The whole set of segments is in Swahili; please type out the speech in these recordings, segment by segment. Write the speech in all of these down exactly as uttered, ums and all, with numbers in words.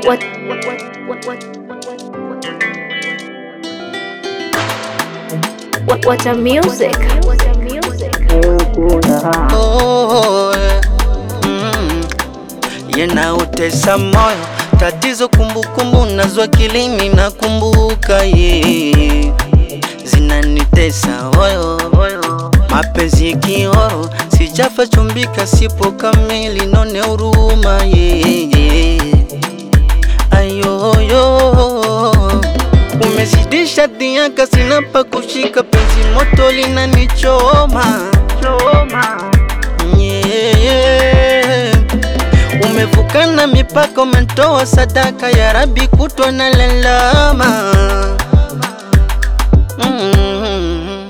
what what what what what what what a music what a music oh yeah. mm. Yanaotesa moyo tatizo kumbukumbu nazo akilini nakumbuka ye zinanitesa oyo mapenzi kioro sijafa chumbika sipo kamili none huruma ye ayo yo umezidisha diaka sina pa kushika penzi moto linanichoma choma yeah. Umevukana mipaka umetoa sadaka ya Rabbi kutwa na lalama mm-hmm.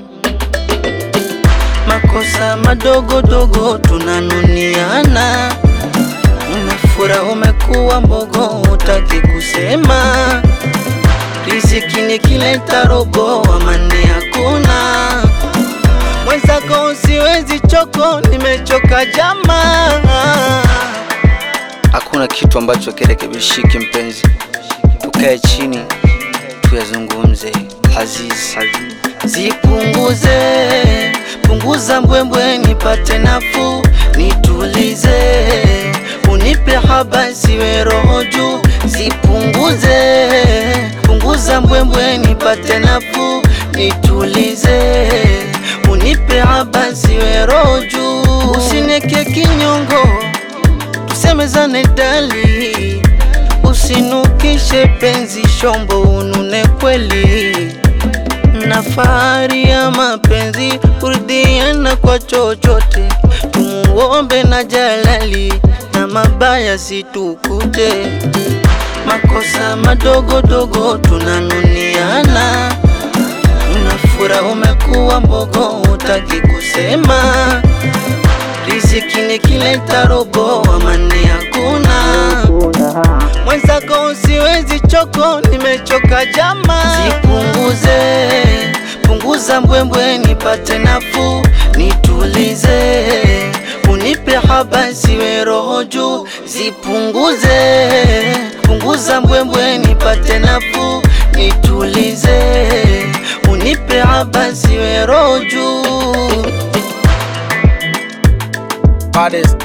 Makosa madogo dogo tunanuniana, unafura umekuwa mbogo utaki kusema, riziki ni kileta robo amani hakuna, mwenzako siwezi choko nimechoka jamaa. Hakuna kitu ambacho kirekebishiki mpenzi, tukae chini tuyazungumze Aziz. Zipunguze, punguza mbwembwe nipate nafuu, nitulize, unipe haba siwe roho juu. Zipunguze, punguza mbwembwe nipate nafuu, nitulize, unipe haba siwe roho juu. Usineke kinyongo tusemezane dali, usinukishe penzi shombo unune kweli, na fahari ya mapenzi kuridhiana kwa chochote, tumuombe na Jalali na mabaya situkute. Makosa madogo dogo tunanuniana, unafura umekuwa mbogo utaki kusema, riziki ni kileta robo amani hakuna, mwenzako siwezi choko nimechoka jamaa. Zipunguze, punguza mbwembwe nipate nafuu, nitulize, unipe haba siwe roho juu. Zipunguze, punguza mbwembwe nipate nafuu, nitulize, unipe haba siwe roho juu. Baddest